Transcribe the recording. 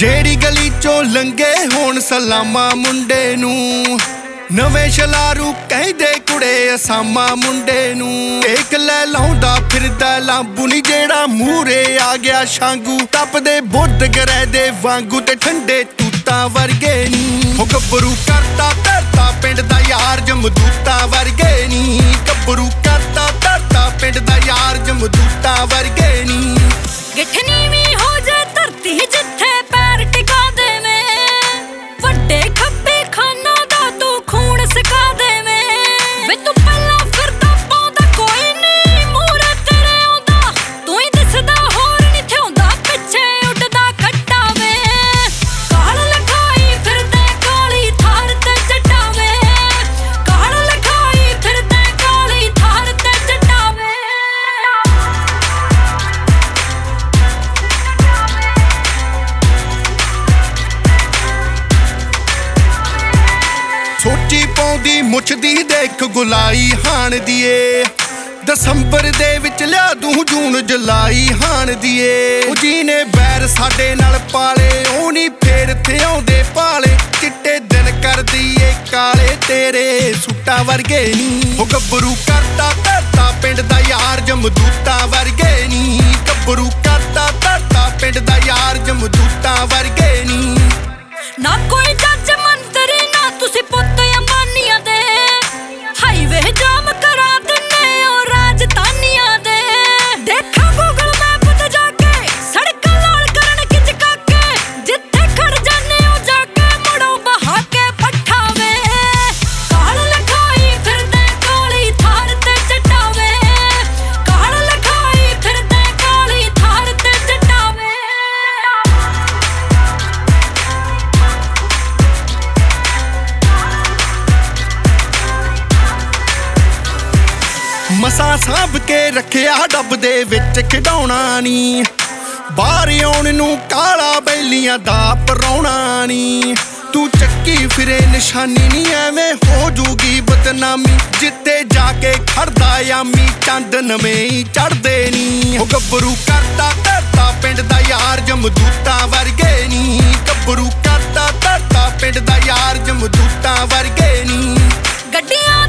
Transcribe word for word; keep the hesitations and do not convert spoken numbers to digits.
ਜਿਹੜੀ ਗਲੀ ਚੋਂ ਲੰਘੇ ਹੋਣ ਸਲਾਮਾਂ ਮੁੰਡੇ ਨੂੰ, ਨਵੇਂ ਸ਼ਲਾਰੂ ਕਹਿੰਦੇ ਕੁੜੇ ਅਸਾਮਾਂ ਮੁੰਡੇ ਨੂੰ। ਇੱਕ ਲੈ ਲਾਉਂਦਾ ਫਿਰਦਾ ਲਾਂਬੂ ਨੀ ਜਿਹੜਾ ਮੂਹਰੇ ਆ ਗਿਆ ਛਾਂਗੂ, ਟੱਪਦੇ ਬੁੱਧ ਗਰੇ ਦੇ ਵਾਂਗੂ ਤੇ ਠੰਡੇ ਤੂਤਾਂ ਵਰਗੇ ਨੀ। ਹੋ ਗੱਭਰੂ ਕਰਤਾ ਧਰਤਾ ਪਿੰਡ ਦਾ ਯਾਰ ਜਮਦੂਤਾਂ ਵਰਗੇ ਨੀ। ਗੱਭਰੂ ਕਰਤਾ ਧਰਤਾ ਪਿੰਡ ਦਾ ਯਾਰ ਜਮਦੂਤਾਂ ਵਰਗੇ ਨੀ। ਗਿੱਠ ਨੀਵੀਂ ਹੋ ਜਾ ਧਰਤੀ ਜਿੱਥੇ ਪੈਰ ਟਿਕਾ ਦੇਵੇਂ, ਵੱਡੇ ਖੱਬੇ ਖਾਨਾ ਦਾ ਤੂੰ ਖੂਨ ਸਿਕਾ ਦੇਵੇਂ। ਵੇ ਤੂੰ ਪਹਿਲਾਂ ਫਿਰਦਾ ਪਾਉਂਦਾ ਕੋਈ ਨੀ ਮੂਹਰੇ ਤੇਰੇ ਆਉਂਦਾ, ਤੂੰ ਹੀ ਦਿਸਦਾ ਹੋਰ ਨੀ ਥਿਉਂਦਾ ਪਿੱਛੇ ਉੱਡਦਾ ਕੱਟਾ ਵੇ। ਕਾਲ ਲਖਾਈ ਫਿਰਦੇ ਕਾਲੀ ਥਾਰ ਤੇ ਜੱਟਾ ਵੇ, ਕਾਲ ਲਖਾਈ ਫਿਰਦੇ ਕਾਲੀ ਥਾਰ ਤੇ ਜੱਟਾ ਵੇ। ਸੋਚੀ ਪਾਉਂਦੀ ਮੁੱਛਦੀ ਦੇਖ ਗੁਲਾਈ ਹਾਣ ਦੀਏ, ਦਸੰਬਰ ਦੇ ਵਿੱਚ ਲਿਆ ਦੂੰ ਜੂਨ ਜੁਲਾਈ ਹਾਣ ਦੀਏ। ਉਹ ਜਿਹਨੇ ਬੈਰ ਸਾਡੇ ਨਾਲ ਪਾਲੇ ਉਹ ਨੀ ਫੇਰ ਥਿਆਉਂਦੇ ਪਾਲੇ, ਚਿੱਟੇ ਦਿਨ ਕਰਦੀ ਏ ਕਾਲੇ ਤੇਰੇ ਸੂਟਾਂ ਵਰਗੇ ਨੀ। ਉਹ ਗੱਭਰੂ ਕਰਤਾ ਧਰਤਾ ਪਿੰਡ ਦਾ ਯਾਰ ਜਮਦੂਤਾਂ ਵਰਗੇ ਨੀ। ਗੱਭਰੂ ਕਰਤਾ ਧਰਤਾ ਪਿੰਡ ਦਾ ਯਾਰ ਜਮਦੂਤਾਂ ਵਰਗੇ ਨੀ। ਨਾ ਕੋਈ ਜੱਜ ਮੰਤਰੀ ਨਾ ਤੁਸੀਂ ਪੁੱਤ ਅੰਬਾਨੀਆਂ ਦੇ, ਹਾਈਵੇ ਜਾਮ ਕਰਾ ਦਿੰਦੇ ਹੋ ਰਾਜਧਾਨੀਆਂ ਦੇ। ਦੇਖਾਂ ਗੂਗਲ ਮੈਪ ਤੇ ਜਾ ਕੇ ਸੜਕਾਂ ਲਾਲ ਕਰਨ ਖਿੱਚ ਕੇ, ਜਿੱਥੇ ਖੜ ਜਾਂਦੇ ਹੋ ਜਾ ਕੇ ਮੁੜੋ ਬਹਾ ਕੇ ਪੱਠਾ ਵੇ। ਕਾਲ ਲਖਾਈ ਫਿਰਦੇ ਕਾਲੀ ਥਾਰ ਤੇ ਜੱਟਾ ਵੇ, ਕਾਲ ਲਖਾਈ ਫਿਰਦੇ ਕਾਲੀ ਥਾਰ ਤੇ ਜੱਟਾ ਵੇ। ਮਸਾਂ ਸਾਂਭ ਕੇ ਰੱਖਿਆ ਡੱਬ ਦੇ ਵਿੱਚ ਖਿਡਾਉਣਾ ਨੀ, ਬਾਹਰ ਆਉਣ ਨੂੰ ਕਾਲਾ ਬੈਲੀਆਂ ਦਾ ਪਰਾਉਣਾ ਨੀ। ਤੂੰ ਚੱਕੀ ਫਿਰੇ ਨਿਸ਼ਾਨੀ ਨੀ ਐਵੇਂ ਹੋ ਜੂਗੀ ਬਦਨਾਮੀ, ਜਿੱਤੇ ਜਾ ਕੇ ਖੜਦਾ ਆਮੀ ਚੰਦ ਨਵੇਂ ਹੀ ਚੜਦੇ ਨੀ। ਉਹ ਗੱਭਰੂ ਕਰਤਾ ਧਰਤਾ ਪਿੰਡ ਦਾ ਯਾਰ ਜਮਦੂਤਾਂ ਵਰਗੇ ਨੀ। ਗੱਭਰੂ ਕਰਤਾ ਧਰਤਾ ਪਿੰਡ ਦਾ ਯਾਰ ਜਮਦੂਤਾਂ ਵਰਗੇ ਨੀ। ਗੱਡੀਆਂ